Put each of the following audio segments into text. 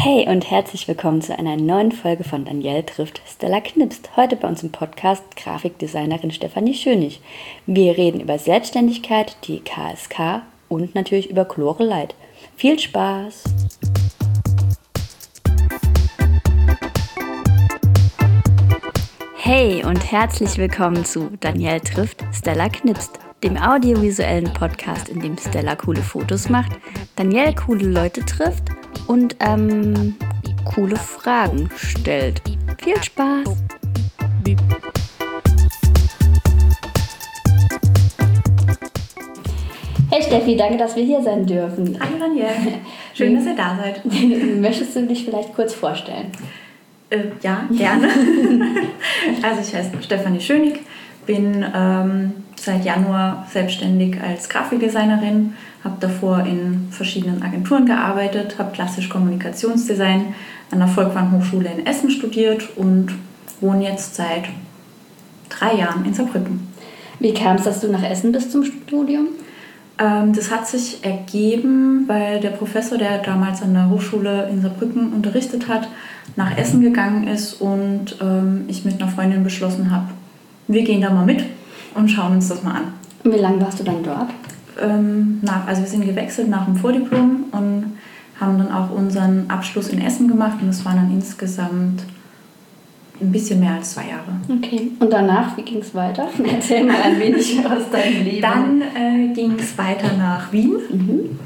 Hey und herzlich willkommen zu einer neuen Folge von Danielle trifft Stella Knipst. Heute bei uns im Podcast Grafikdesignerin Stefanie Schönig. Wir reden über Selbstständigkeit, die KSK und natürlich über Chlore Light. Viel Spaß! Hey und herzlich willkommen zu Danielle trifft Stella Knipst, dem audiovisuellen Podcast, in dem Stella coole Fotos macht, Danielle coole Leute trifft und coole Fragen stellt. Viel Spaß! Hey Steffi, danke, dass wir hier sein dürfen. Hallo Danielle, schön, dass ihr da seid. Möchtest du dich vielleicht kurz vorstellen? Ja, gerne. Also ich heiße Stefanie Schönig, bin seit Januar selbstständig als Grafikdesignerin, habe davor in verschiedenen Agenturen gearbeitet, habe klassisch Kommunikationsdesign an der Volkwang Hochschule in Essen studiert und wohne jetzt seit 3 Jahren in Saarbrücken. Wie kam es, dass du nach Essen bist zum Studium? Das hat sich ergeben, weil der Professor, der damals an der Hochschule in Saarbrücken unterrichtet hat, nach Essen gegangen ist und ich mit einer Freundin beschlossen habe, wir gehen da mal mit und schauen uns das mal an. Und wie lange warst du dann dort? Also wir sind gewechselt nach dem Vordiplom und haben dann auch unseren Abschluss in Essen gemacht und das waren dann insgesamt ein bisschen mehr als 2 Jahre. Okay, und danach, wie ging es weiter? Erzähl mal ein wenig aus deinem Leben. Dann ging es weiter nach Wien. Mhm.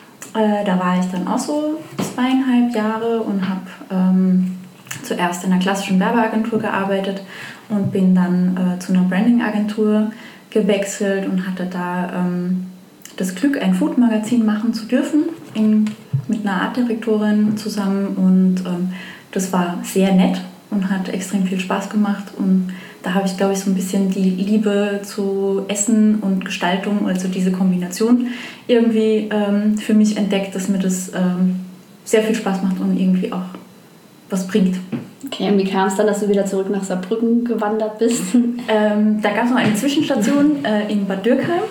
Da war ich dann auch so 2,5 Jahre und habe zuerst in einer klassischen Werbeagentur gearbeitet und bin dann zu einer Branding-Agentur gewechselt und hatte da das Glück, ein Food-Magazin machen zu dürfen mit einer Artdirektorin zusammen und das war sehr nett und hat extrem viel Spaß gemacht und da habe ich, glaube ich, so ein bisschen die Liebe zu Essen und Gestaltung, also diese Kombination irgendwie für mich entdeckt, dass mir das sehr viel Spaß macht und irgendwie auch was bringt. Okay, und wie kam es dann, dass du wieder zurück nach Saarbrücken gewandert bist? Da gab es noch eine Zwischenstation in Bad Dürkheim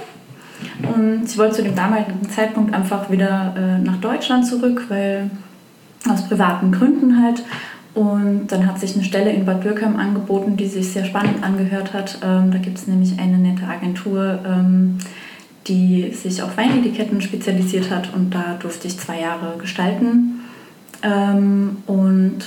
und ich wollte zu dem damaligen Zeitpunkt einfach wieder nach Deutschland zurück, weil aus privaten Gründen halt. Und dann hat sich eine Stelle in Bad Dürkheim angeboten, die sich sehr spannend angehört hat. Da gibt es nämlich eine nette Agentur, die sich auf Weinetiketten spezialisiert hat und da durfte ich 2 Jahre gestalten. Und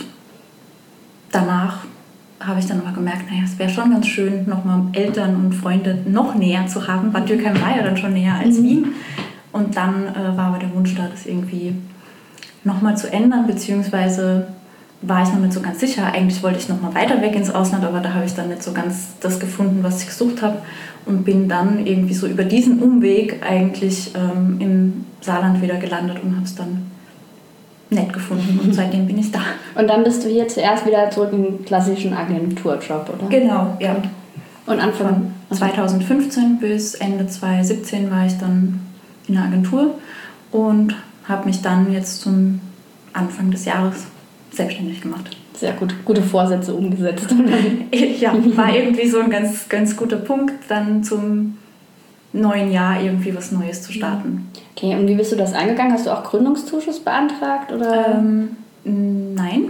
danach habe ich dann aber gemerkt, naja, es wäre schon ganz schön, nochmal Eltern und Freunde noch näher zu haben. Bad Dürkheim war ja dann schon näher als Wien. Und dann war aber der Wunsch da, das irgendwie nochmal zu ändern, beziehungsweise war ich noch nicht so ganz sicher. Eigentlich wollte ich noch mal weiter weg ins Ausland, aber da habe ich dann nicht so ganz das gefunden, was ich gesucht habe und bin dann irgendwie so über diesen Umweg eigentlich im Saarland wieder gelandet und habe es dann nett gefunden und seitdem bin ich da. Und dann bist du hier zuerst wieder zurück im klassischen Agenturjob, oder? Genau, ja. Und Anfang von 2015 bis Ende 2017 war ich dann in der Agentur und habe mich dann jetzt zum Anfang des Jahres selbstständig gemacht. Sehr gut, gute Vorsätze umgesetzt. Ja, war irgendwie so ein ganz, ganz guter Punkt, dann zum neuen Jahr irgendwie was Neues zu starten. Okay, und wie bist du das angegangen? Hast du auch Gründungszuschuss beantragt? Oder? Nein.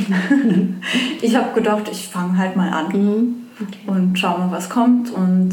Ich habe gedacht, ich fange halt mal an und schau mal, was kommt. Und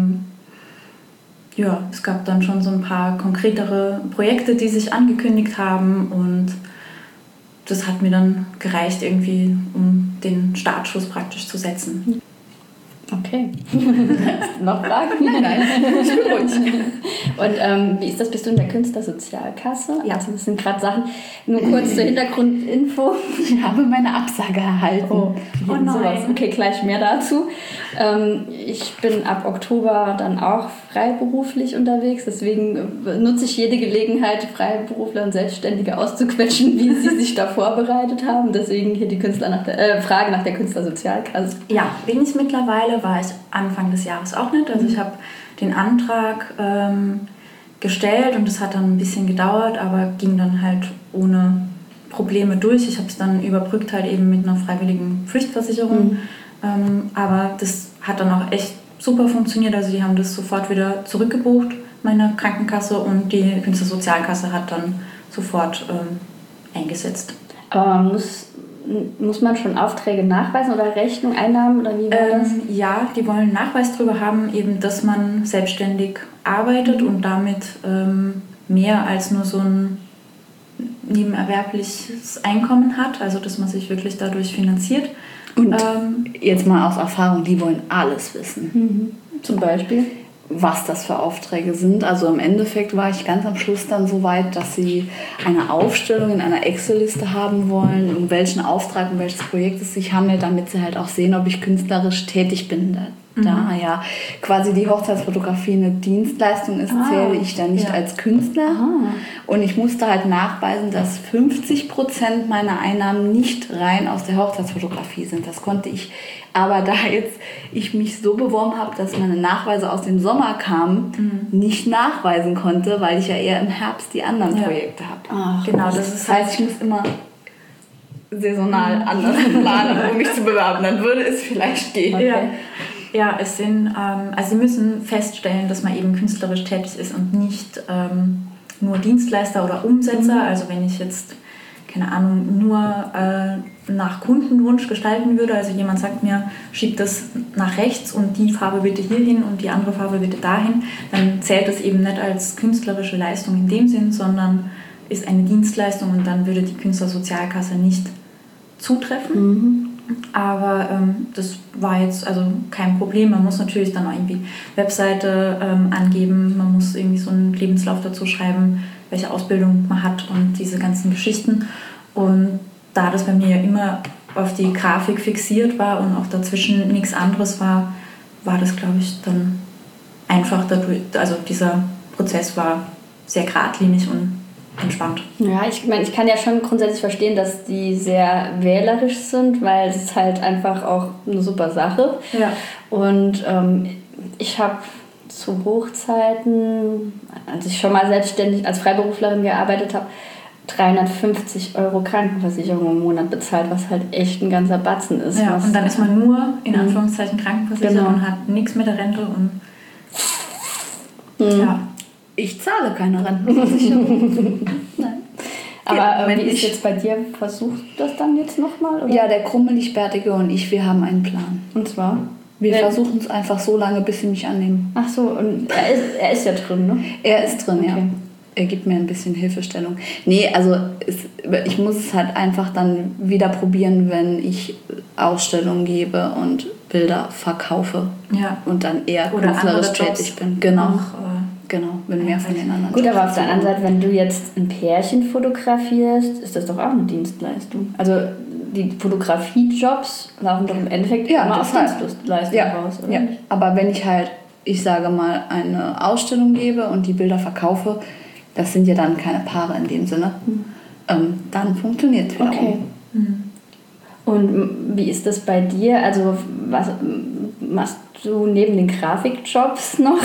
ja, es gab dann schon so ein paar konkretere Projekte, die sich angekündigt haben und das hat mir dann gereicht, irgendwie, um den Startschuss praktisch zu setzen. Okay. Noch Fragen? Nein. Ich bin ruhig. Und wie ist das? Bist du in der Künstlersozialkasse? Ja. Also das sind gerade Sachen. Nur kurz zur Hintergrundinfo. Ich habe meine Absage erhalten. Oh nein. Sowas. Okay, gleich mehr dazu. Ich bin ab Oktober dann auch freiberuflich unterwegs. Deswegen nutze ich jede Gelegenheit, Freiberufler und Selbstständige auszuquetschen, wie sie sich da vorbereitet haben. Deswegen hier die Frage nach der Künstlersozialkasse. Ja, bin ich mittlerweile, war ich Anfang des Jahres auch nicht. Also ich habe den Antrag gestellt und das hat dann ein bisschen gedauert, aber ging dann halt ohne Probleme durch. Ich habe es dann überbrückt halt eben mit einer freiwilligen Pflichtversicherung. Aber das hat dann auch echt super funktioniert. Also die haben das sofort wieder zurückgebucht, meine Krankenkasse, und die Künstlersozialkasse hat dann sofort eingesetzt. Aber muss man schon Aufträge nachweisen oder Rechnung, Einnahmen oder wie war das? Ja, die wollen Nachweis darüber haben, eben, dass man selbstständig arbeitet und damit mehr als nur so ein nebenerwerbliches Einkommen hat, also dass man sich wirklich dadurch finanziert. Und jetzt mal aus Erfahrung, die wollen alles wissen. Zum Beispiel? Was das für Aufträge sind. Also im Endeffekt war ich ganz am Schluss dann so weit, dass sie eine Aufstellung in einer Excel-Liste haben wollen, um welchen Auftrag, um welches Projekt es sich handelt, damit sie halt auch sehen, ob ich künstlerisch tätig bin. Da ja quasi die Hochzeitsfotografie eine Dienstleistung ist, zähle ich da nicht als Künstler. Und ich musste halt nachweisen, dass 50% meiner Einnahmen nicht rein aus der Hochzeitsfotografie sind. Das konnte ich, aber da jetzt ich mich so beworben habe, dass meine Nachweise aus dem Sommer kamen, nicht nachweisen konnte, weil ich ja eher im Herbst die anderen Projekte habe. Genau, das heißt, ich muss immer saisonal anders planen, um mich zu bewerben. Dann würde es vielleicht gehen. Okay. Ja, es sind, also sie müssen feststellen, dass man eben künstlerisch tätig ist und nicht nur Dienstleister oder Umsetzer. Also wenn ich jetzt, keine Ahnung, nur nach Kundenwunsch gestalten würde, also jemand sagt mir, schieb das nach rechts und die Farbe bitte hierhin und die andere Farbe bitte dahin, dann zählt das eben nicht als künstlerische Leistung in dem Sinn, sondern ist eine Dienstleistung und dann würde die Künstlersozialkasse nicht zutreffen. Aber das war jetzt also kein Problem. Man muss natürlich dann auch irgendwie Webseite angeben, man muss irgendwie so einen Lebenslauf dazu schreiben, welche Ausbildung man hat und diese ganzen Geschichten. Und da das bei mir ja immer auf die Grafik fixiert war und auch dazwischen nichts anderes war, war das, glaube ich, dann einfach dadurch, also dieser Prozess war sehr geradlinig und entspannt. Ja, ich meine, ich kann ja schon grundsätzlich verstehen, dass die sehr wählerisch sind, weil es ist halt einfach auch eine super Sache. Ja. Und ich habe zu Hochzeiten, als ich schon mal selbstständig als Freiberuflerin gearbeitet habe, 350 € Krankenversicherung im Monat bezahlt, was halt echt ein ganzer Batzen ist. Ja, und dann ist man nur in Anführungszeichen krankenversichert und hat nichts mit der Rente. Und ja. Ich zahle keine Rentenversicherung. Nein. Aber wie ist jetzt bei dir? Versuchst du das dann jetzt nochmal? Ja, der Krummelig-Bärtige und ich, wir haben einen Plan. Und zwar? Wir versuchen es einfach so lange, bis sie mich annehmen. Ach so, und er ist ja drin, ne? Er ist drin, ja. Er gibt mir ein bisschen Hilfestellung. Nee, also ich muss es halt einfach dann wieder probieren, wenn ich Ausstellungen gebe und Bilder verkaufe. Ja. Und dann eher künstlerisch tätig bin. Genau. Genau, wenn mehr von den anderen. Gut, aber auf der anderen Seite, wenn du jetzt ein Pärchen fotografierst, ist das doch auch eine Dienstleistung. Also die Fotografiejobs laufen doch im Endeffekt immer auf Dienstleistung raus, oder? Ja, aber wenn ich halt, ich sage mal, eine Ausstellung gebe und die Bilder verkaufe, das sind ja dann keine Paare in dem Sinne, dann funktioniert es wiederum. Okay. Und wie ist das bei dir? Also was machst du neben den Grafikjobs noch?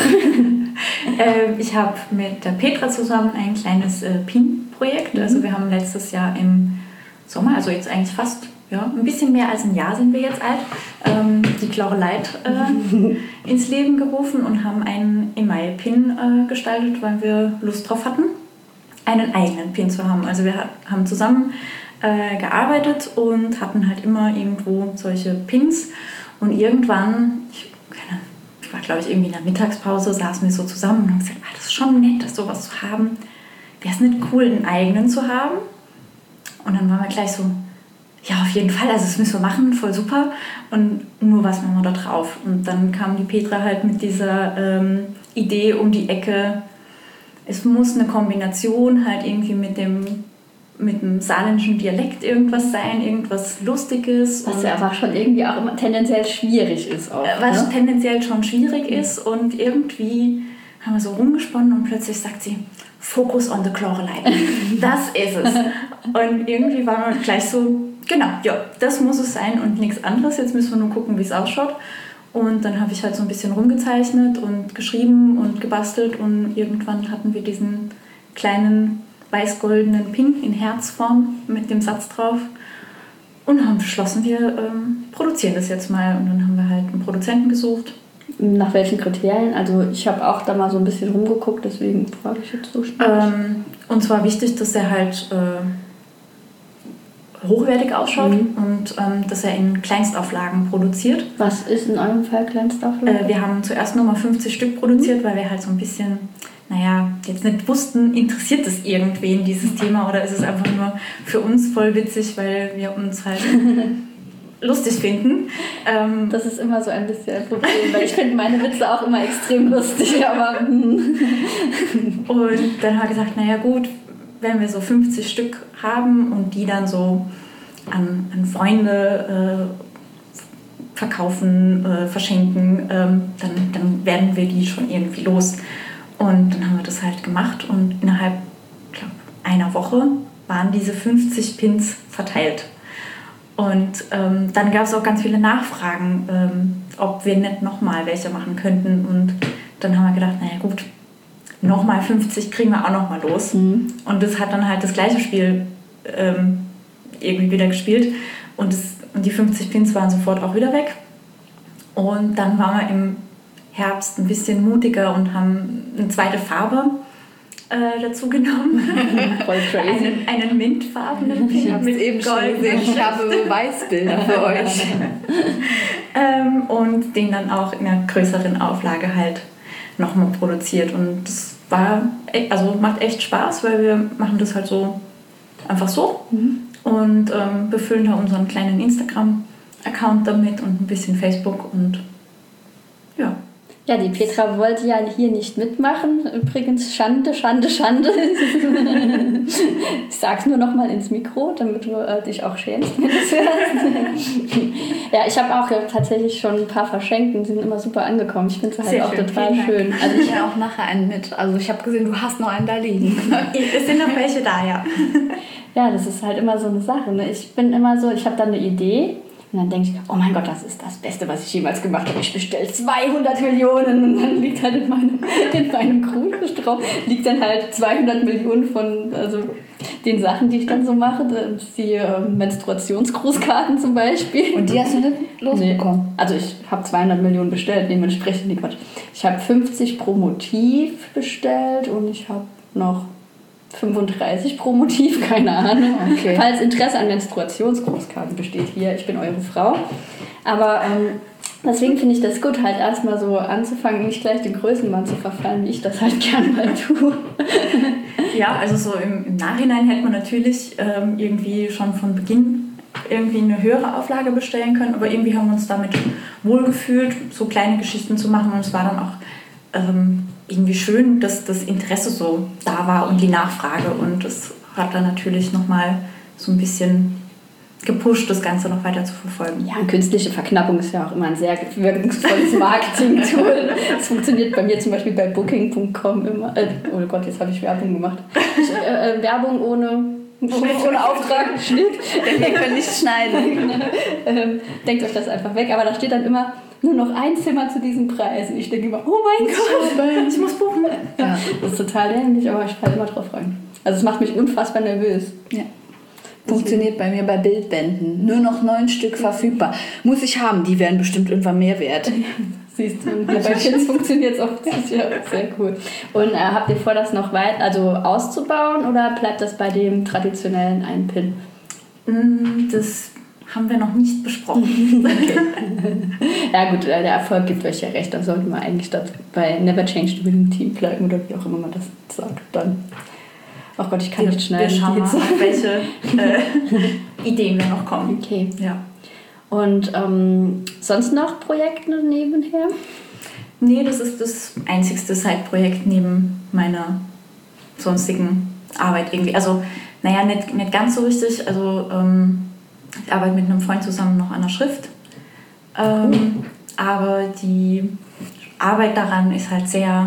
Ich habe mit der Petra zusammen ein kleines Pin-Projekt. Also wir haben letztes Jahr im Sommer, also jetzt eigentlich fast ein bisschen mehr als ein Jahr sind wir jetzt alt, die Chloreleit ins Leben gerufen und haben einen Email-Pin gestaltet, weil wir Lust drauf hatten, einen eigenen Pin zu haben. Also wir haben zusammen gearbeitet und hatten halt immer irgendwo solche Pins und irgendwann, ich war glaube ich irgendwie in der Mittagspause, saßen wir so zusammen und haben gesagt, das ist schon nett, das sowas zu haben. Wäre es nicht cool, einen eigenen zu haben? Und dann waren wir gleich so, ja auf jeden Fall, also das müssen wir machen, voll super. Und nur was machen wir da drauf? Und dann kam die Petra halt mit dieser Idee um die Ecke, es muss eine Kombination halt irgendwie mit dem saarländischen Dialekt irgendwas sein, irgendwas Lustiges. Was ja einfach schon irgendwie auch immer tendenziell schwierig ist. Auch, was tendenziell schon schwierig ist und irgendwie haben wir so rumgesponnen und plötzlich sagt sie, Focus on the Chloreleit. Das ist es. Und irgendwie waren wir gleich so, genau, ja, das muss es sein und nichts anderes. Jetzt müssen wir nur gucken, wie es ausschaut. Und dann habe ich halt so ein bisschen rumgezeichnet und geschrieben und gebastelt und irgendwann hatten wir diesen kleinen weiß-goldenen Pin in Herzform mit dem Satz drauf und haben beschlossen, wir produzieren das jetzt mal. Und dann haben wir halt einen Produzenten gesucht. Nach welchen Kriterien? Also ich habe auch da mal so ein bisschen rumgeguckt, deswegen frage ich jetzt so schnell. Uns war wichtig, dass er halt hochwertig ausschaut und dass er in Kleinstauflagen produziert. Was ist in eurem Fall Kleinstauflage? Wir haben zuerst nur mal 50 Stück produziert, weil wir halt so ein bisschen, jetzt nicht wussten, interessiert es irgendwen dieses Thema oder ist es einfach nur für uns voll witzig, weil wir uns halt lustig finden. Das ist immer so ein bisschen ein Problem, weil ich finde meine Witze auch immer extrem lustig, aber Und dann haben wir gesagt, gut, wenn wir so 50 Stück haben und die dann so an Freunde verkaufen, verschenken, dann werden wir die schon irgendwie los. Und dann haben wir das halt gemacht und innerhalb, glaube einer Woche waren diese 50 Pins verteilt. Und dann gab es auch ganz viele Nachfragen, ob wir nicht nochmal welche machen könnten. Und dann haben wir gedacht, gut, nochmal 50 kriegen wir auch nochmal los. Und das hat dann halt das gleiche Spiel irgendwie wieder gespielt. Und die 50 Pins waren sofort auch wieder weg. Und dann waren wir im Herbst ein bisschen mutiger und haben eine zweite Farbe dazu genommen. Voll crazy. einen mintfarbenen Pin. Ich habe es eben schon gesehen. Ich habe Beweisbilder für euch. Und den dann auch in einer größeren Auflage halt nochmal produziert. Und das macht echt Spaß, weil wir machen das halt so einfach so und befüllen da unseren kleinen Instagram-Account damit und ein bisschen Facebook und ja. Ja, die Petra wollte ja hier nicht mitmachen. Übrigens, Schande, Schande, Schande. Ich sag's nur noch mal ins Mikro, damit du dich auch schämst, wenn du es hörst. Ja, ich habe auch tatsächlich schon ein paar verschenkt und sind immer super angekommen. Ich finde es halt auch total schön. Also ich nehme auch nachher einen mit. Also ich habe gesehen, du hast noch einen da liegen. Es sind noch welche da, ja. Ja, das ist halt immer so eine Sache. Ne? Ich bin immer so, ich habe dann eine Idee. Und dann denke ich, oh mein Gott, das ist das Beste, was ich jemals gemacht habe. Ich bestelle 200 Millionen und dann liegt halt in meinem Kronenstrom liegt dann halt 200 Millionen von den Sachen, die ich dann so mache. Die Menstruationsgrußkarten zum Beispiel. Und die hast du nicht losbekommen? Nee. Also ich habe 200 Millionen bestellt, dementsprechend nicht Quatsch. Ich habe 50 pro Motiv bestellt und ich habe noch 35 pro Motiv, keine Ahnung. Okay. Falls Interesse an Menstruationsgrußkarten besteht hier, ich bin eure Frau. Aber deswegen finde ich das gut, halt erstmal so anzufangen, nicht gleich den Größenwahn zu verfallen, wie ich das halt gern mal tue. Ja, also so im Nachhinein hätte man natürlich irgendwie schon von Beginn irgendwie eine höhere Auflage bestellen können, aber irgendwie haben wir uns damit wohlgefühlt, so kleine Geschichten zu machen und es war dann auch irgendwie schön, dass das Interesse so da war und die Nachfrage und das hat dann natürlich nochmal so ein bisschen gepusht, das Ganze noch weiter zu verfolgen. Ja, künstliche Verknappung ist ja auch immer ein sehr wirkungsvolles Marketing-Tool. Das funktioniert bei mir zum Beispiel bei Booking.com immer. Oh Gott, jetzt habe ich Werbung gemacht. Werbung ohne Auftrag, Schnitt. Denn wir können nicht schneiden. Denkt euch das einfach weg. Aber da steht dann immer nur noch ein Zimmer zu diesem Preis. Und ich denke immer, oh mein Gott, ich muss buchen. Ja, das ist total dämlich, aber ich falle immer drauf rein. Also es macht mich unfassbar nervös. Ja. Funktioniert bei mir bei Bildbänden. Nur noch 9 Stück verfügbar. Muss ich haben, die werden bestimmt irgendwann mehr wert. Siehst du, bei Kids funktioniert es auch sehr cool. Und habt ihr vor, das noch auszubauen oder bleibt das bei dem traditionellen Einpin? Das haben wir noch nicht besprochen. Okay. Ja gut, der Erfolg gibt euch ja recht. Da sollte man eigentlich bei Never Change the Winning Team bleiben oder wie auch immer man das sagt. Dann. Oh Gott, ich kann nicht schneiden. Wir schauen mal, welche Ideen wir noch kommen. Okay. Ja. Und sonst noch Projekte nebenher? Nee, das ist das einzigste Side-Projekt neben meiner sonstigen Arbeit irgendwie. Also, nicht ganz so richtig. Also, ich arbeite mit einem Freund zusammen noch an der Schrift. Aber die Arbeit daran ist halt sehr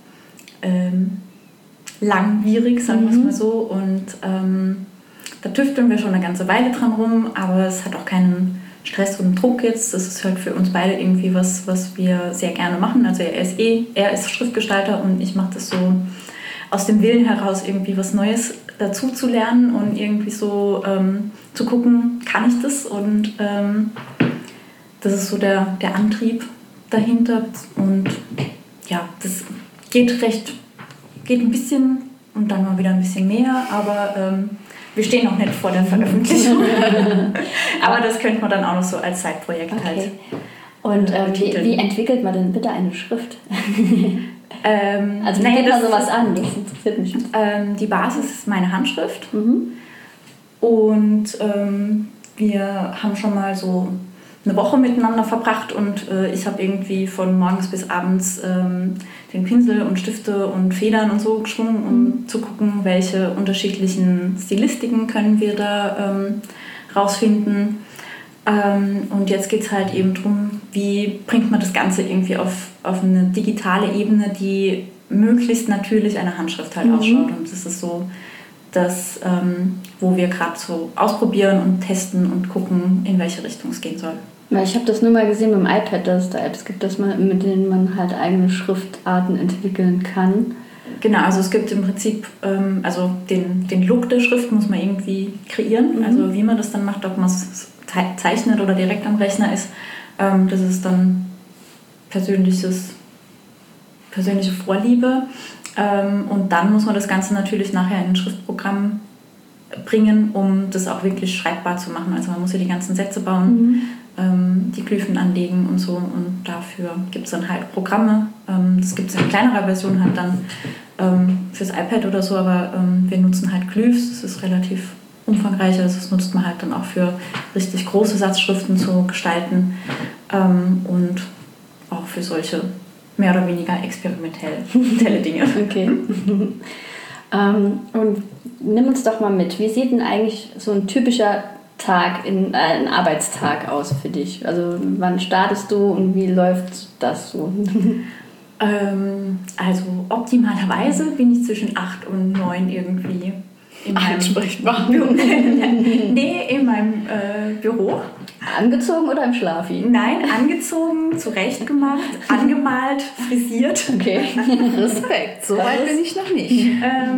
langwierig, sagen wir es mal so. Und da tüfteln wir schon eine ganze Weile dran rum, aber es hat auch keinen Stress und Druck jetzt. Das ist halt für uns beide irgendwie was wir sehr gerne machen. Also er ist Schriftgestalter und ich mache das so aus dem Willen heraus, irgendwie was Neues dazu zu lernen und irgendwie so zu gucken, kann ich das? Und das ist so der Antrieb dahinter. Und ja, das geht ein bisschen und dann mal wieder ein bisschen mehr, aber Wir stehen noch nicht vor der Veröffentlichung. Aber das könnte man dann auch noch so als Zeitprojekt halt. Und wie entwickelt man denn bitte eine Schrift? Also wie geht man sowas an? Das interessiert mich. Die Basis ist meine Handschrift. Und wir haben schon mal so eine Woche miteinander verbracht und ich habe irgendwie von morgens bis abends den Pinsel und Stifte und Federn und so geschwungen, um zu gucken, welche unterschiedlichen Stilistiken können wir da rausfinden. Und jetzt geht es halt eben darum, wie bringt man das Ganze irgendwie auf eine digitale Ebene, die möglichst natürlich einer Handschrift halt ausschaut. Und das ist so das, wo wir gerade so ausprobieren und testen und gucken, in welche Richtung es gehen soll. Ich habe das nur mal gesehen beim iPad, dass es da Apps gibt, mit denen man halt eigene Schriftarten entwickeln kann. Genau, also es gibt im Prinzip, also den Look der Schrift muss man irgendwie kreieren. Also wie man das dann macht, ob man es zeichnet oder direkt am Rechner ist, das ist dann persönliche Vorliebe. Und dann muss man das Ganze natürlich nachher in ein Schriftprogramm bringen, um das auch wirklich schreibbar zu machen. Also man muss ja die ganzen Sätze bauen, die Glyphen anlegen und so. Und dafür gibt es dann halt Programme. Das gibt es in kleinerer Version halt dann fürs iPad oder so, aber wir nutzen halt Glyphs. Das ist relativ umfangreich. Also das nutzt man halt dann auch für richtig große Satzschriften zu gestalten und auch für solche mehr oder weniger experimentelle Dinge. Okay. Und nimm uns doch mal mit. Wie sieht denn eigentlich so ein typischer Tag, ein Arbeitstag aus für dich? Also wann startest du und wie läuft das so? Also optimalerweise bin ich zwischen 8 und 9 irgendwie in meinem Büro. Nee, in meinem Büro. Angezogen oder im Schlafi? Nein, angezogen, zurechtgemacht, angemalt, frisiert. Okay. Respekt, so weit bin ich noch nicht.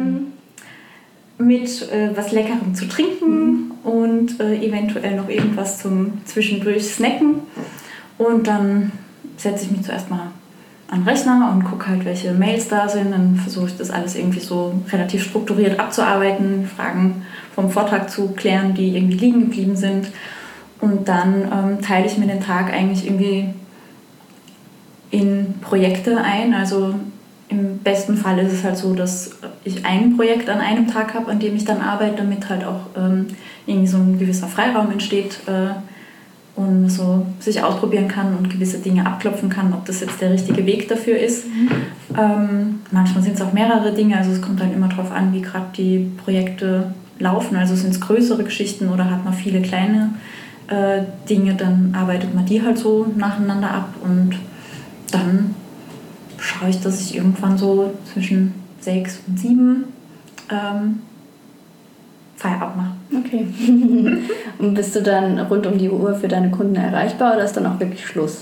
Mit was Leckerem zu trinken und eventuell noch irgendwas zum zwischendurch snacken. Und dann setze ich mich zuerst mal an den Rechner und gucke halt, welche Mails da sind. Dann versuche ich das alles irgendwie so relativ strukturiert abzuarbeiten, Fragen vom Vortrag zu klären, die irgendwie liegen geblieben sind. Und dann teile ich mir den Tag eigentlich irgendwie in Projekte ein. Also im besten Fall ist es halt so, dass ich ein Projekt an einem Tag habe, an dem ich dann arbeite, damit halt auch irgendwie so ein gewisser Freiraum entsteht und so sich ausprobieren kann und gewisse Dinge abklopfen kann, ob das jetzt der richtige Weg dafür ist. Manchmal sind es auch mehrere Dinge, also es kommt dann immer darauf an, wie gerade die Projekte laufen. Also sind es größere Geschichten oder hat man viele kleine Dinge, dann arbeitet man die halt so nacheinander ab und dann schaue ich, dass ich irgendwann so zwischen 6 und 7 Feierabend mache. Okay. Und bist du dann rund um die Uhr für deine Kunden erreichbar oder ist dann auch wirklich Schluss?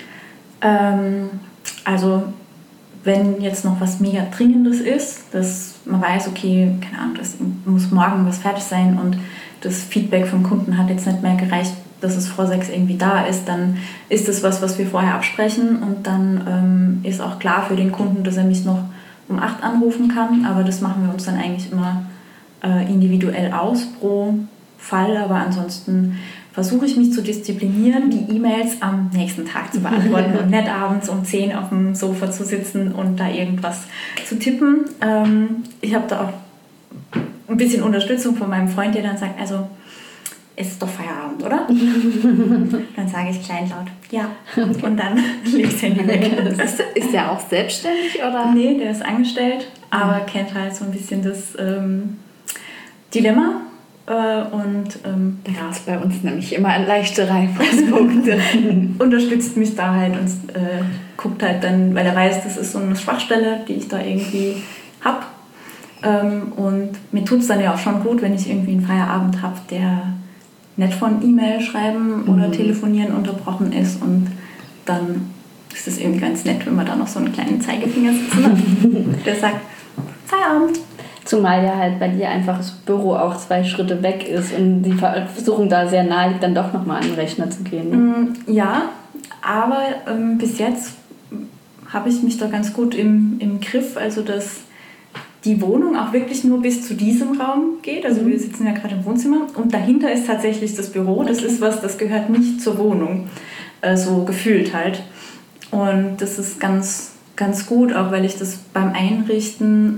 Also wenn jetzt noch was mega Dringendes ist, dass man weiß, okay, keine Ahnung, das muss morgen was fertig sein und das Feedback vom Kunden hat jetzt nicht mehr gereicht, dass es vor 6 irgendwie da ist, dann ist das was wir vorher absprechen und dann ist auch klar für den Kunden, dass er mich noch um 8 anrufen kann, aber das machen wir uns dann eigentlich immer individuell aus pro Fall, aber ansonsten versuche ich mich zu disziplinieren, die E-Mails am nächsten Tag zu beantworten und nicht abends um 10 auf dem Sofa zu sitzen und da irgendwas zu tippen. Ich habe da auch ein bisschen Unterstützung von meinem Freund, der dann sagt, also es ist doch Feierabend, oder? Dann sage ich kleinlaut, ja. Und dann lege ich das Handy weg. Ist der auch selbstständig, oder? Nee, der ist angestellt, aber kennt halt so ein bisschen das Dilemma. Da gab es bei uns nämlich immer leichte Reibungspunkte. Unterstützt mich da halt und guckt halt dann, weil er weiß, das ist so eine Schwachstelle, die ich da irgendwie habe. Und mir tut es dann ja auch schon gut, wenn ich irgendwie einen Feierabend habe, der nicht von E-Mail schreiben oder telefonieren unterbrochen ist. Und dann ist es irgendwie ganz nett, wenn man da noch so einen kleinen Zeigefinger sitzen hat, der sagt, Feierabend. Zumal ja halt bei dir einfach das Büro auch 2 Schritte weg ist und die Versuchung da sehr nahe liegt, dann doch nochmal an den Rechner zu gehen. Ne? Ja, aber bis jetzt habe ich mich da ganz gut im Griff. Also dass die Wohnung auch wirklich nur bis zu diesem Raum geht. Also wir sitzen ja gerade im Wohnzimmer und dahinter ist tatsächlich das Büro. Das ist was, das gehört nicht zur Wohnung, so gefühlt halt. Und das ist ganz, ganz gut, auch weil ich das beim Einrichten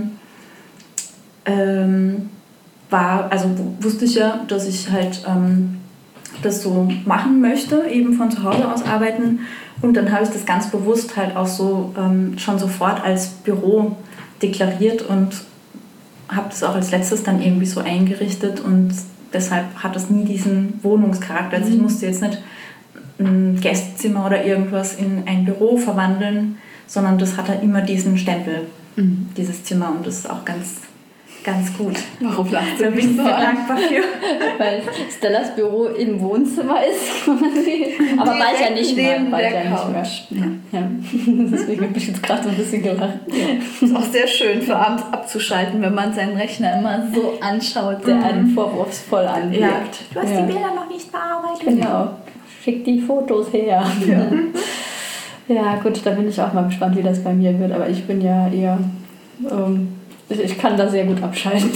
wusste ich ja, dass ich halt das so machen möchte, eben von zu Hause aus arbeiten. Und dann habe ich das ganz bewusst halt auch so schon sofort als Büro deklariert und habe das auch als letztes dann irgendwie so eingerichtet und deshalb hat das nie diesen Wohnungscharakter. Also ich musste jetzt nicht ein Gästezimmer oder irgendwas in ein Büro verwandeln, sondern das hat halt immer diesen Stempel, dieses Zimmer, und das ist auch ganz, ganz gut. Warum lachst Da du bin ich mich so sehr an? dankbar für. Weil Stellas Büro im Wohnzimmer ist quasi. Aber bald ja nicht mehr. Neben Bald der ja nicht Couch. mehr. Ja. Deswegen habe ich jetzt gerade so ein bisschen gelacht. Ist auch sehr schön für abends abzuschalten, wenn man seinen Rechner immer so anschaut, der einen vorwurfsvoll anblickt. Ja. Du hast die Bilder noch nicht bearbeitet. Genau. Schick die Fotos her. Ja, gut, da bin ich auch mal gespannt, wie das bei mir wird. Aber ich bin ja eher... ich kann da sehr gut abschalten.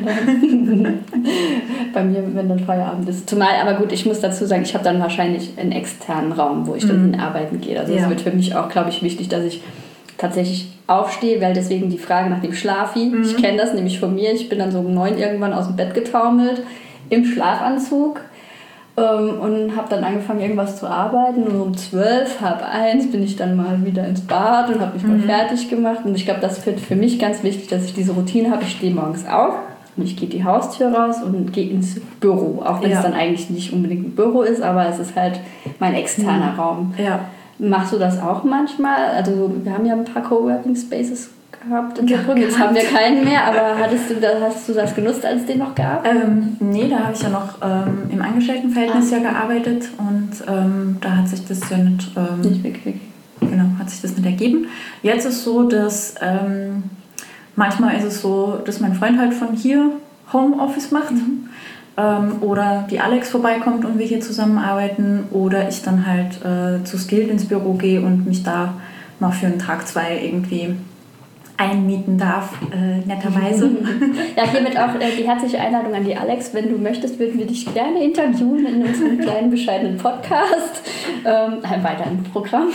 Bei mir, wenn dann Feierabend ist. Zumal, aber gut, ich muss dazu sagen, ich habe dann wahrscheinlich einen externen Raum, wo ich dann arbeiten gehe. Also es wird für mich auch, glaube ich, wichtig, dass ich tatsächlich aufstehe, weil deswegen die Frage nach dem Schlafi, ich kenne das nämlich von mir, ich bin dann so um 9 irgendwann aus dem Bett getaumelt, im Schlafanzug, und habe dann angefangen, irgendwas zu arbeiten. Und um 12, 12:30 bin ich dann mal wieder ins Bad und habe mich mal fertig gemacht. Und ich glaube, das wird für mich ganz wichtig, dass ich diese Routine habe. Ich stehe morgens auf und ich gehe die Haustür raus und gehe ins Büro. Auch wenn es dann eigentlich nicht unbedingt ein Büro ist, aber es ist halt mein externer Raum. Ja. Machst du das auch manchmal? Also wir haben ja ein paar Coworking Spaces gehabt in Saarbrücken. Jetzt haben wir keinen mehr, aber hast du das genutzt, als es den noch gab? Nee, da habe ich ja noch im Angestelltenverhältnis gearbeitet und da hat sich das ja nicht, Nicht wirklich. genau, hat sich das nicht ergeben. Jetzt ist es so, dass manchmal ist es so, dass mein Freund halt von hier Homeoffice macht oder die Alex vorbeikommt und wir hier zusammenarbeiten oder ich dann halt zu Skilled ins Büro gehe und mich da mal für einen Tag, 2 irgendwie einmieten darf, netterweise. Ja, hiermit auch die herzliche Einladung an die Alex. Wenn du möchtest, würden wir dich gerne interviewen in unserem kleinen, bescheidenen Podcast. Weiter im Programm.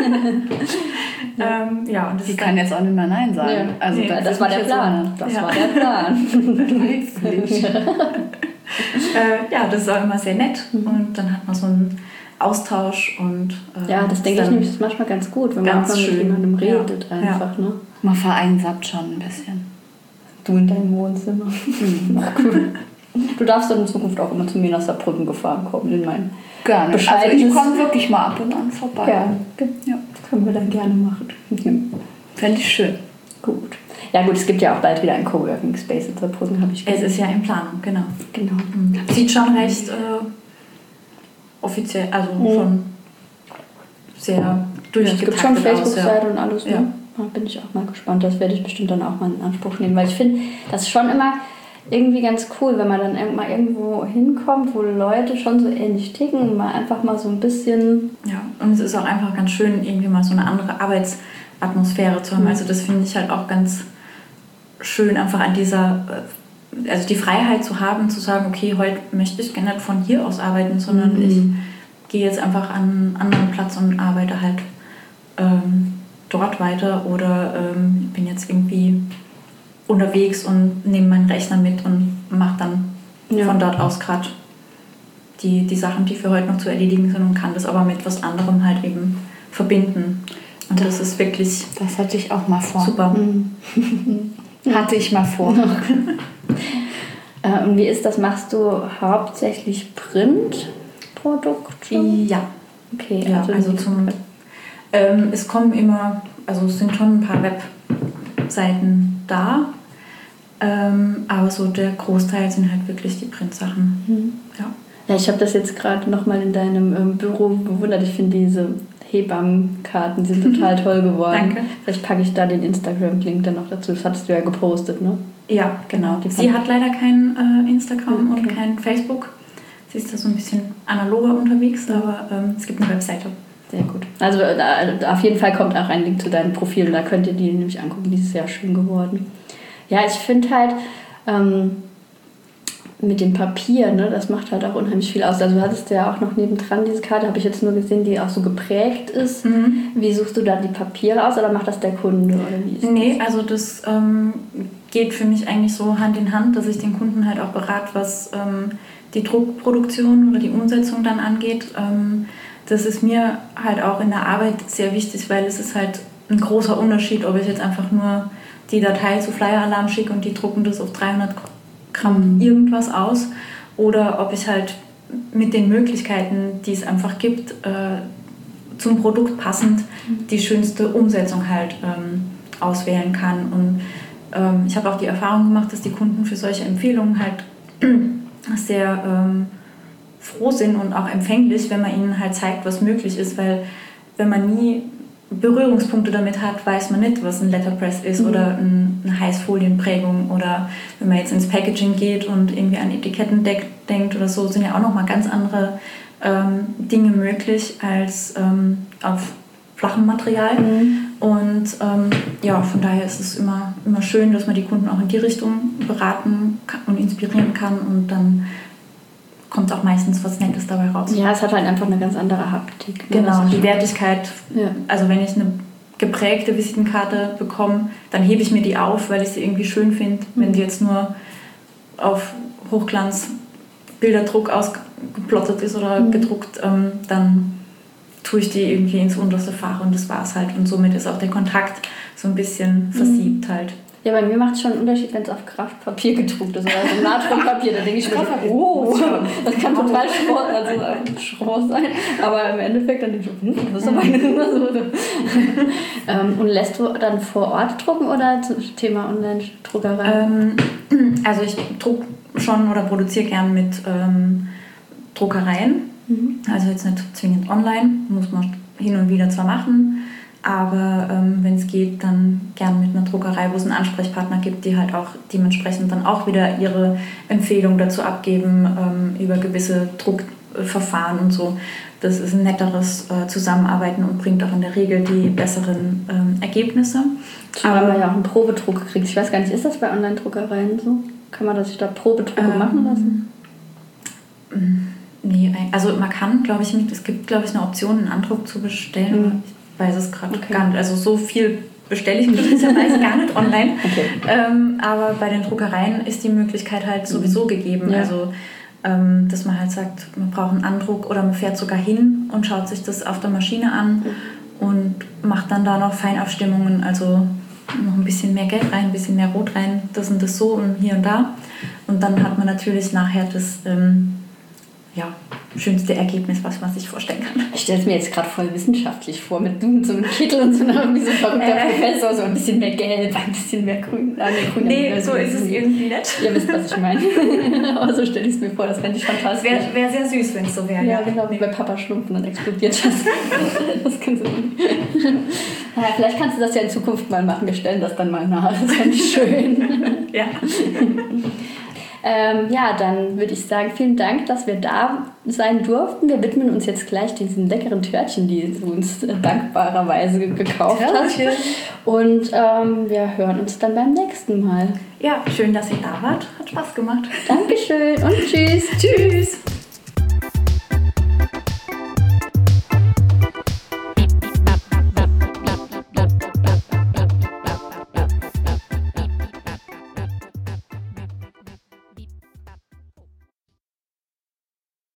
Ja, und das Die kann jetzt auch nicht mehr Nein sagen. Ja. Also Nee, Das war der Plan. Das war der Plan. ja, das ist auch immer sehr nett und dann hat man so einen Austausch und Ja, das denke ich nämlich, ist manchmal ganz gut, wenn man ganz einfach mit schön. jemandem redet Ja. einfach. Ne? Man vereinsamt schon ein bisschen. Du in deinem Wohnzimmer. Ach, cool. Du darfst dann in Zukunft auch immer zu mir nach Saarbrücken gefahren kommen, in mein Gerne. Also bescheidenes... ich komme wirklich mal ab und an vorbei. Ja, das können wir dann gerne machen. Fände ich schön. Gut. Ja gut, es gibt ja auch bald wieder ein Coworking Space in Saarbrücken, habe ich es gesehen. ist ja in Planung, genau. Genau. Sieht schon recht offiziell, also schon sehr Es gibt schon durchgetaktet aus. Facebook-Seite und alles. Ne? Ja. Da bin ich auch mal gespannt. Das werde ich bestimmt dann auch mal in Anspruch nehmen. Weil ich finde, das ist schon immer irgendwie ganz cool, wenn man dann mal irgendwo hinkommt, wo Leute schon so ähnlich ticken und mal einfach mal so ein bisschen... Ja, und es ist auch einfach ganz schön, irgendwie mal so eine andere Arbeitsatmosphäre zu haben. Also das finde ich halt auch ganz schön, einfach an dieser... Also die Freiheit zu haben, zu sagen, okay, heute möchte ich gerne nicht von hier aus arbeiten, sondern ich gehe jetzt einfach an einen anderen Platz und arbeite halt dort weiter oder bin jetzt irgendwie unterwegs und nehme meinen Rechner mit und mache dann von dort aus gerade die Sachen, die für heute noch zu erledigen sind und kann das aber mit was anderem halt eben verbinden. Und das ist wirklich Das hatte ich auch mal vor. super. Hatte ich mal vor. Und wie ist das? Machst du hauptsächlich Printprodukte? Ja. Okay, Ja, also es kommen immer, also es sind schon ein paar Webseiten da, aber so der Großteil sind halt wirklich die Printsachen. Ja. Ja, ich habe das jetzt gerade nochmal in deinem Büro bewundert. Ich finde diese Hebammenkarten, die sind total toll geworden. Danke. Vielleicht packe ich da den Instagram-Link dann noch dazu. Das hattest du ja gepostet, ne? Ja, genau. Sie hat leider kein Instagram und kein Facebook. Sie ist da so ein bisschen analoger unterwegs, aber es gibt eine Webseite. Sehr gut. Also auf jeden Fall kommt auch ein Link zu deinem Profil. Da könnt ihr die nämlich angucken. Die ist sehr schön geworden. Ja, ich finde halt mit dem Papier, ne, das macht halt auch unheimlich viel aus. Also du hattest ja auch noch nebendran diese Karte, habe ich jetzt nur gesehen, die auch so geprägt ist. Wie suchst du da die Papiere aus oder macht das der Kunde? Oder wie ist Nee, also das geht für mich eigentlich so Hand in Hand, dass ich den Kunden halt auch berate, was die Druckproduktion oder die Umsetzung dann angeht. Das ist mir halt auch in der Arbeit sehr wichtig, weil es ist halt ein großer Unterschied, ob ich jetzt einfach nur die Datei zu Flyer Alarm schicke und die drucken das auf 300 Gramm irgendwas aus oder ob ich halt mit den Möglichkeiten, die es einfach gibt, zum Produkt passend die schönste Umsetzung halt auswählen kann. Und ich habe auch die Erfahrung gemacht, dass die Kunden für solche Empfehlungen halt sehr froh sind und auch empfänglich, wenn man ihnen halt zeigt, was möglich ist, weil wenn man nie Berührungspunkte damit hat, weiß man nicht, was ein Letterpress ist oder eine Heißfolienprägung oder wenn man jetzt ins Packaging geht und irgendwie an Etiketten denkt oder so, sind ja auch nochmal ganz andere Dinge möglich als auf flachem Material. Und ja, von daher ist es immer schön, dass man die Kunden auch in die Richtung beraten und inspirieren kann und dann kommt auch meistens was Nettes dabei raus. Ja, es hat halt einfach eine ganz andere Haptik. Ne? Genau, die Wertigkeit. Ja. Also wenn ich eine geprägte Visitenkarte bekomme, dann hebe ich mir die auf, weil ich sie irgendwie schön finde. Wenn die jetzt nur auf Hochglanz Bilderdruck ausgeplottet ist oder gedruckt, dann tue ich die irgendwie ins unterste Fach und das war's halt. Und somit ist auch der Kontakt so ein bisschen versiebt halt. Ja, bei mir macht es schon einen Unterschied, wenn es auf Kraftpapier gedruckt ist oder so Natronpapier. Da denke ich mir, oh, das kann total Schrott sein. Aber im Endeffekt dann denke ich, das ist aber eine so. Und lässt du dann vor Ort drucken oder zum Thema Online-Druckerei? Also ich drucke schon oder produziere gern mit Druckereien. Also jetzt nicht zwingend online, muss man hin und wieder zwar machen. Aber wenn es geht, dann gern mit einer Druckerei, wo es einen Ansprechpartner gibt, die halt auch dementsprechend dann auch wieder ihre Empfehlung dazu abgeben über gewisse Druckverfahren und so. Das ist ein netteres Zusammenarbeiten und bringt auch in der Regel die besseren Ergebnisse. Aber man ja auch einen Probedruck kriegt. Ich weiß gar nicht, ist das bei Online-Druckereien so? Kann man sich da Probedrucke machen lassen? Nee, also man kann, glaube ich, es gibt, glaube ich, eine Option, einen Andruck zu bestellen. Ich weiß es gerade gar nicht. Also so viel bestelle ich glücklicherweise gar nicht online. Aber bei den Druckereien ist die Möglichkeit halt sowieso gegeben. Ja. Also dass man halt sagt, man braucht einen Andruck oder man fährt sogar hin und schaut sich das auf der Maschine an und macht dann da noch Feinabstimmungen, also noch ein bisschen mehr Gelb rein, ein bisschen mehr Rot rein, das und das so und hier und da. Und dann hat man natürlich nachher das schönste Ergebnis, was man sich vorstellen kann. Ich stelle es mir jetzt gerade voll wissenschaftlich vor, mit so einem Kittel und so einem verrückter Professor, so ein bisschen mehr Gelb, ein bisschen mehr Grün. Grün nee, so ist es irgendwie nicht. Ihr wisst, was ich meine. Aber so stelle ich es mir vor, das fände ich fantastisch. Wäre sehr süß, wenn es so wäre. Ja, genau, wie bei Papa Schlumpfen, dann explodiert das. Das kannst du nicht. Naja, vielleicht kannst du das ja in Zukunft mal machen, wir stellen das dann mal nach, das fände ich schön. Ja. Ja, dann würde ich sagen, vielen Dank, dass wir da sein durften. Wir widmen uns jetzt gleich diesen leckeren Törtchen, die du uns dankbarerweise gekauft hast. Und wir hören uns dann beim nächsten Mal. Ja, schön, dass ihr da wart. Hat Spaß gemacht. Dankeschön und tschüss. Tschüss.